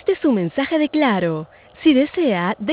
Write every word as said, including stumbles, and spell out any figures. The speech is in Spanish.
Este es un mensaje de Claro. Si desea,